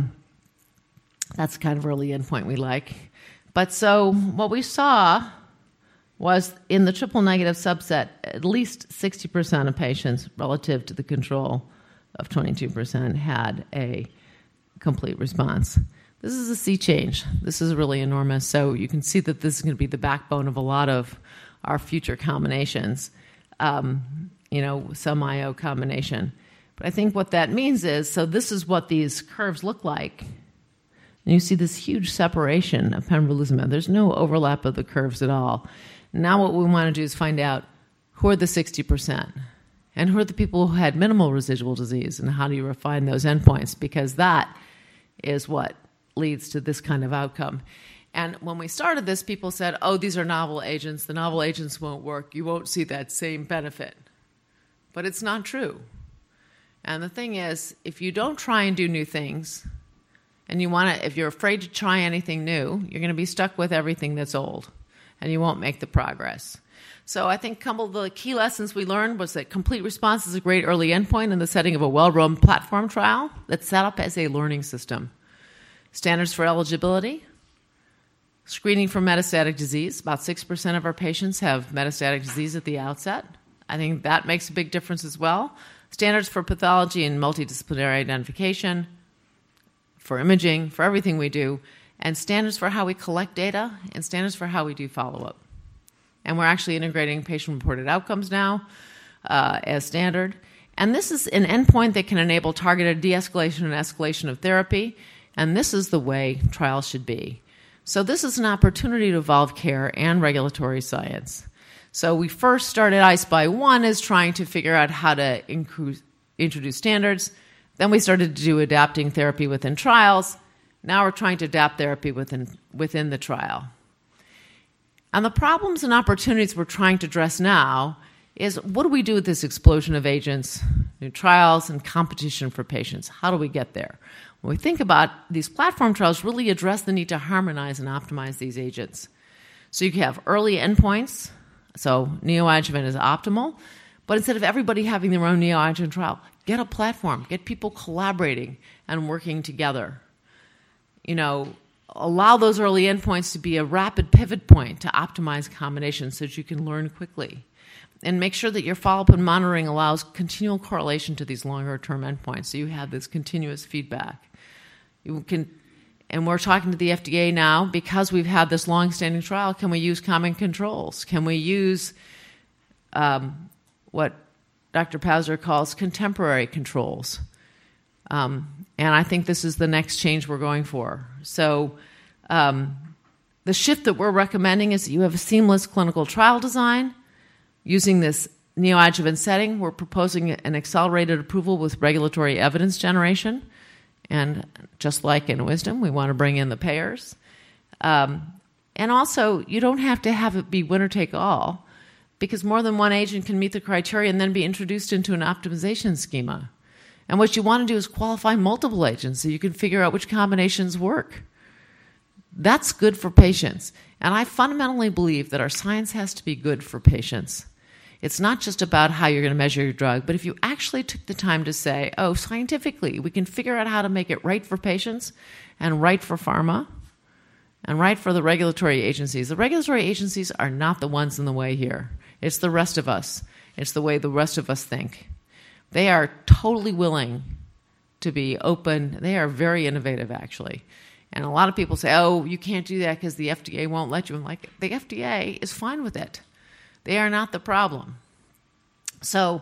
the kind of early endpoint we like. But so what we saw was in the triple-negative subset, at least 60% of patients relative to the control of 22% had a complete response. This is a sea change. This is really enormous. So you can see that this is going to be the backbone of a lot of our future combinations, some IO combination. But I think what that means is, so this is what these curves look like. And you see this huge separation of pembrolizumab. There's no overlap of the curves at all. Now what we want to do is find out who are the 60% and who are the people who had minimal residual disease, and how do you refine those endpoints, because that is what leads to this kind of outcome. And when we started this, people said, these are novel agents. The novel agents won't work. You won't see that same benefit. But it's not true. And the thing is, if you don't try and do new things, and if you're afraid to try anything new, you're going to be stuck with everything that's old, and you won't make the progress. So I think a couple of the key lessons we learned was that complete response is a great early endpoint in the setting of a well-run platform trial that's set up as a learning system. Standards for eligibility, screening for metastatic disease. About 6% of our patients have metastatic disease at the outset. I think that makes a big difference as well. Standards for pathology and multidisciplinary identification, for imaging, for everything we do, and standards for how we collect data, and standards for how we do follow-up. And we're actually integrating patient-reported outcomes now as standard. And this is an endpoint that can enable targeted de-escalation and escalation of therapy, and this is the way trials should be. So this is an opportunity to evolve care and regulatory science. So we first started I-SPY 1 as trying to figure out how to introduce standards. Then we started to do adapting therapy within trials. Now we're trying to adapt therapy within the trial. And the problems and opportunities we're trying to address now is, what do we do with this explosion of agents, new trials, and competition for patients? How do we get there? When we think about these platform trials, really address the need to harmonize and optimize these agents. So you can have early endpoints, so neoadjuvant is optimal, but instead of everybody having their own neoadjuvant trial, get a platform, get people collaborating and working together. Allow those early endpoints to be a rapid pivot point to optimize combinations so that you can learn quickly. And make sure that your follow-up and monitoring allows continual correlation to these longer-term endpoints, so you have this continuous feedback. And we're talking to the FDA now, because we've had this long-standing trial, can we use common controls? Can we use what Dr. Pazner calls contemporary controls? And I think this is the next change we're going for. So the shift that we're recommending is that you have a seamless clinical trial design. Using this neoadjuvant setting, we're proposing an accelerated approval with regulatory evidence generation. And just like in Wisdom, we want to bring in the payers. And also, you don't have to have it be winner take all, because more than one agent can meet the criteria and then be introduced into an optimization schema. And what you want to do is qualify multiple agents so you can figure out which combinations work. That's good for patients. And I fundamentally believe that our science has to be good for patients. It's not just about how you're going to measure your drug, but if you actually took the time to say, scientifically, we can figure out how to make it right for patients and right for pharma and right for the regulatory agencies. The regulatory agencies are not the ones in the way here. It's the rest of us. It's the way the rest of us think. They are totally willing to be open. They are very innovative, actually. And a lot of people say, you can't do that because the FDA won't let you. I'm like, the FDA is fine with it. They are not the problem. So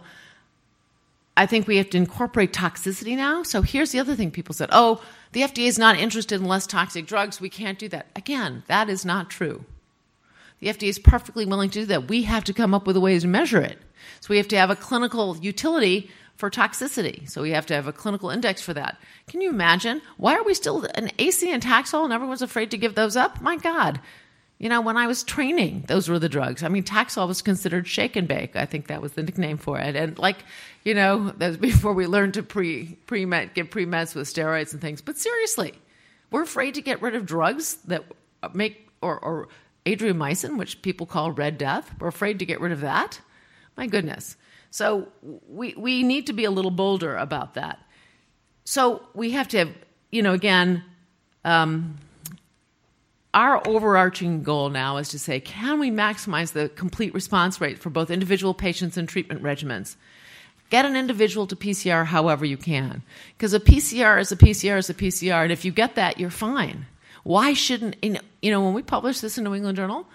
I think we have to incorporate toxicity now. So here's the other thing people said, the FDA is not interested in less toxic drugs. We can't do that. Again, that is not true. The FDA is perfectly willing to do that. We have to come up with a way to measure it. So we have to have a clinical utility for toxicity. So we have to have a clinical index for that. Can you imagine? Why are we still an AC and Taxol and everyone's afraid to give those up? My God. When I was training, those were the drugs. I mean, Taxol was considered shake and bake. I think that was the nickname for it. And that was before we learned to give pre-meds with steroids and things. But seriously, we're afraid to get rid of drugs that make, or adriamycin, which people call Red Death. We're afraid to get rid of that. My goodness. So we need to be a little bolder about that. So we have to have, our overarching goal now is to say, can we maximize the complete response rate for both individual patients and treatment regimens? Get an individual to PCR however you can. Because a PCR is a PCR is a PCR, and if you get that, you're fine. Why shouldn't, when we publish this in New England Journal,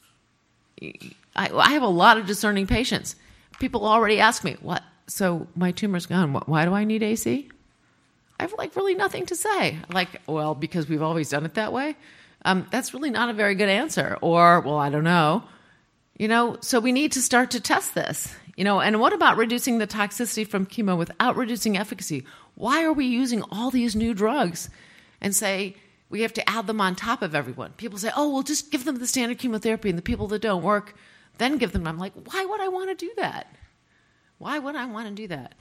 I have a lot of discerning patients. People already ask me, what? So my tumor's gone. Why do I need AC? I have really nothing to say. Because we've always done it that way. That's really not a very good answer. Or, I don't know. So we need to start to test this. And what about reducing the toxicity from chemo without reducing efficacy? Why are we using all these new drugs and say we have to add them on top of everyone? People say, just give them the standard chemotherapy, and the people that don't work, then give them. I'm like, why would I want to do that? Why would I want to do that?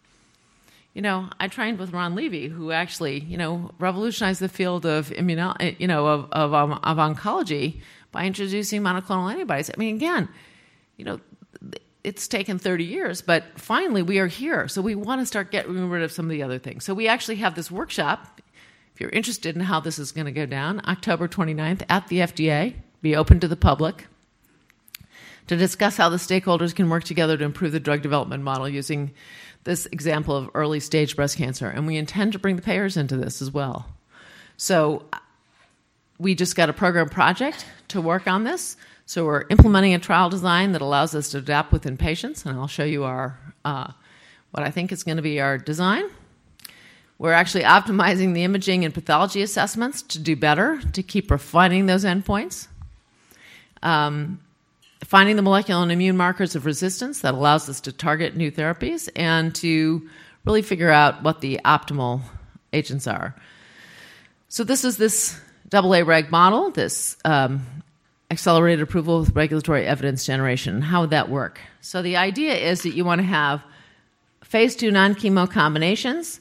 I trained with Ron Levy, who actually, revolutionized the field of of oncology by introducing monoclonal antibodies. I mean, again, it's taken 30 years, but finally we are here. So we want to start getting rid of some of the other things. So we actually have this workshop, if you're interested in how this is going to go down, October 29th at the FDA, be open to the public, to discuss how the stakeholders can work together to improve the drug development model using this example of early stage breast cancer. And we intend to bring the payers into this as well. So we just got a program project to work on this. So we're implementing a trial design that allows us to adapt within patients. And I'll show you our what I think is going to be our design. We're actually optimizing the imaging and pathology assessments to do better, to keep refining those endpoints. Finding the molecular and immune markers of resistance that allows us to target new therapies and to really figure out what the optimal agents are. So this is this AA reg model, this accelerated approval with regulatory evidence generation. How would that work? So the idea is that you want to have phase 2 non-chemo combinations.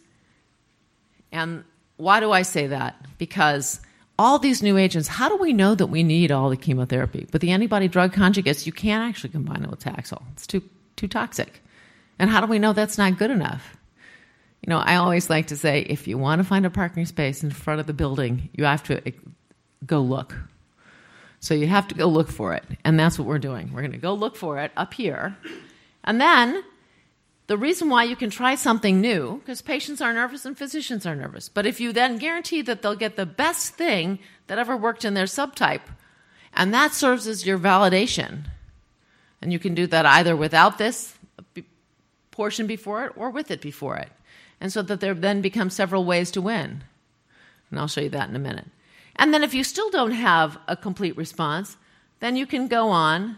And why do I say that? Because all these new agents, how do we know that we need all the chemotherapy? With the antibody drug conjugates, you can't actually combine it with Taxol. It's too toxic. And how do we know that's not good enough? I always like to say, if you want to find a parking space in front of the building, you have to go look. So you have to go look for it. And that's what we're doing. We're going to go look for it up here. And then the reason why you can try something new, because patients are nervous and physicians are nervous, but if you then guarantee that they'll get the best thing that ever worked in their subtype, and that serves as your validation, and you can do that either without this portion before it or with it before it, and so that there then become several ways to win. And I'll show you that in a minute. And then if you still don't have a complete response, then you can go on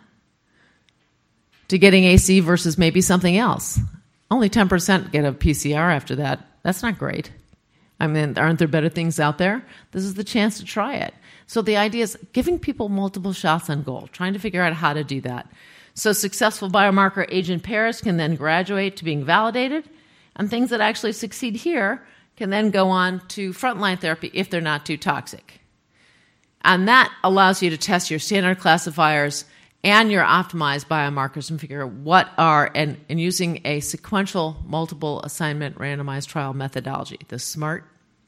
to getting AC versus maybe something else. Only 10% get a PCR after that. That's not great. I mean, aren't there better things out there? This is the chance to try it. So the idea is giving people multiple shots on goal, trying to figure out how to do that. So successful biomarker agent pairs can then graduate to being validated, and things that actually succeed here can then go on to frontline therapy if they're not too toxic. And that allows you to test your standard classifiers and your optimized biomarkers and figure out what are, and using a sequential multiple assignment randomized trial methodology. The smart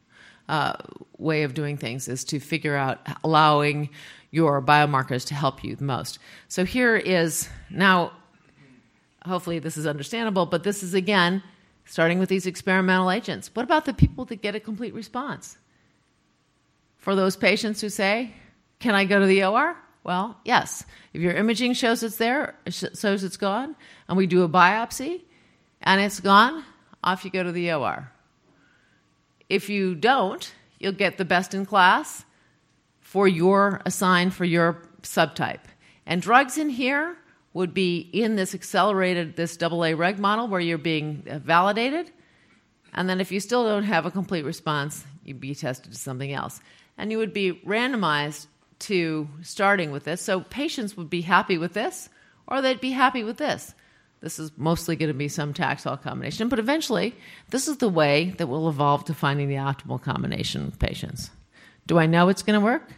way of doing things is to figure out allowing your biomarkers to help you the most. So here is, now, hopefully this is understandable, but this is, again, starting with these experimental agents. What about the people that get a complete response? For those patients who say, can I go to the OR? Well, yes. If your imaging shows it's there, shows it's gone, and we do a biopsy, and it's gone, off you go to the OR. If you don't, you'll get the best in class assigned for your subtype. And drugs in here would be in this accelerated, this AA reg model where you're being validated. And then if you still don't have a complete response, you'd be tested to something else. And you would be randomized to starting with this. So patients would be happy with this, or they'd be happy with this. This is mostly going to be some Taxol combination, but eventually this is the way that we'll evolve to finding the optimal combination with patients. Do I know it's going to work?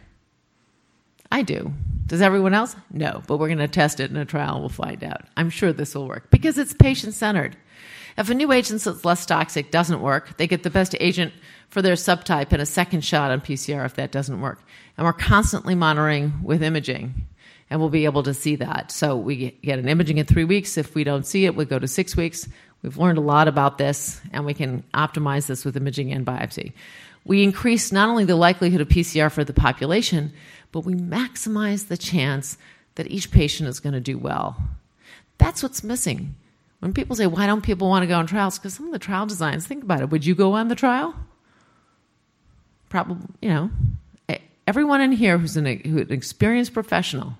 I do. Does everyone else? No, but we're going to test it in a trial and we'll find out. I'm sure this will work because it's patient-centered. If a new agent that's less toxic doesn't work, they get the best agent for their subtype and a second shot on PCR if that doesn't work. And we're constantly monitoring with imaging, and we'll be able to see that. So we get an imaging in 3 weeks. If we don't see it, we go to 6 weeks. We've learned a lot about this, and we can optimize this with imaging and biopsy. We increase not only the likelihood of PCR for the population, but we maximize the chance that each patient is going to do well. That's what's missing. When people say, why don't people want to go on trials? Because some of the trial designs, think about it. Would you go on the trial? Probably, everyone in here who's an experienced professional,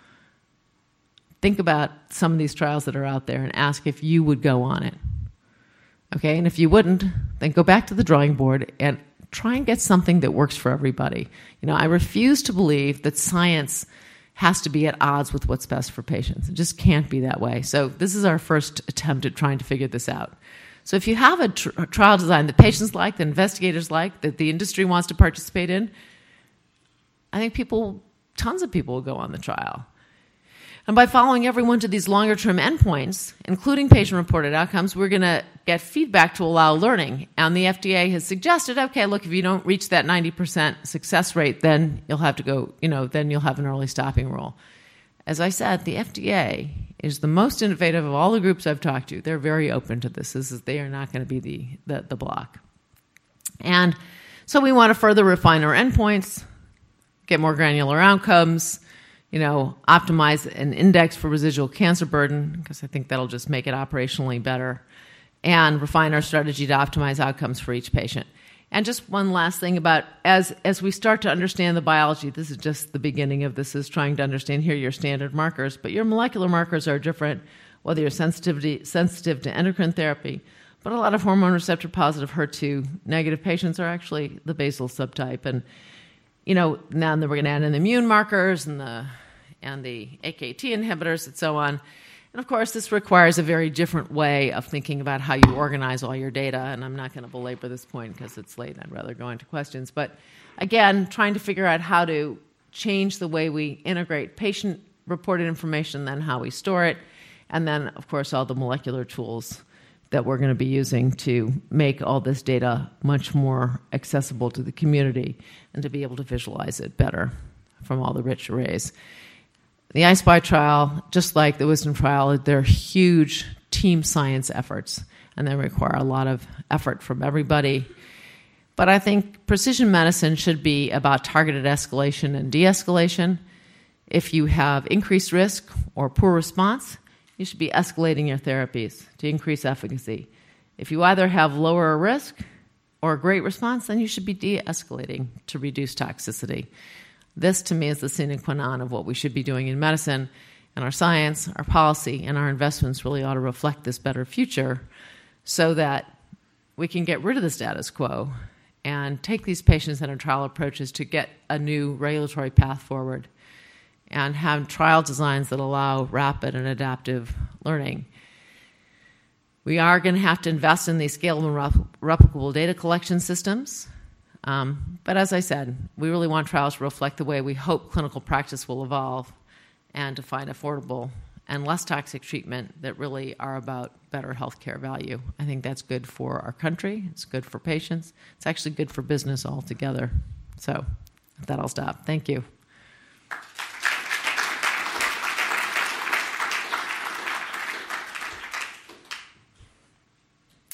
think about some of these trials that are out there and ask if you would go on it. Okay, and if you wouldn't, then go back to the drawing board and try and get something that works for everybody. I refuse to believe that science has to be at odds with what's best for patients. It just can't be that way. So this is our first attempt at trying to figure this out. So if you have a trial design that patients like, that investigators like, that the industry wants to participate in, I think tons of people will go on the trial. And by following everyone to these longer-term endpoints, including patient-reported outcomes, we're going to get feedback to allow learning. And the FDA has suggested, okay, look, if you don't reach that 90% success rate, then you'll have to go, then you'll have an early stopping rule. As I said, the FDA is the most innovative of all the groups I've talked to. They're very open to this. They are not going to be the block. And so we want to further refine our endpoints, get more granular outcomes, optimize an index for residual cancer burden, because I think that'll just make it operationally better, and refine our strategy to optimize outcomes for each patient. And just one last thing about, as we start to understand the biology, this is just the beginning of this, is trying to understand here your standard markers, but your molecular markers are different, whether you're sensitive to endocrine therapy, but a lot of hormone receptor positive HER2 negative patients are actually the basal subtype. And, now that we're going to add in the immune markers and the and the AKT inhibitors and so on. And of course, this requires a very different way of thinking about how you organize all your data. And I'm not going to belabor this point because it's late. I'd rather go into questions. But again, trying to figure out how to change the way we integrate patient-reported information, then how we store it, and then, of course, all the molecular tools that we're going to be using to make all this data much more accessible to the community and to be able to visualize it better from all the rich arrays. The I-SPY trial, just like the Wisdom trial, they're huge team science efforts, and they require a lot of effort from everybody. But I think precision medicine should be about targeted escalation and de-escalation. If you have increased risk or poor response, you should be escalating your therapies to increase efficacy. If you either have lower risk or a great response, then you should be de-escalating to reduce toxicity. This, to me, is the sine qua non of what we should be doing in medicine, and our science, our policy, and our investments really ought to reflect this better future so that we can get rid of the status quo and take these patient-centered trial approaches to get a new regulatory path forward and have trial designs that allow rapid and adaptive learning. We are going to have to invest in these scalable and replicable data collection systems. But as I said, we really want trials to reflect the way we hope clinical practice will evolve and to find affordable and less toxic treatment that really are about better healthcare value. I think that's good for our country. It's good for patients. It's actually good for business altogether. So with that, I'll stop. Thank you.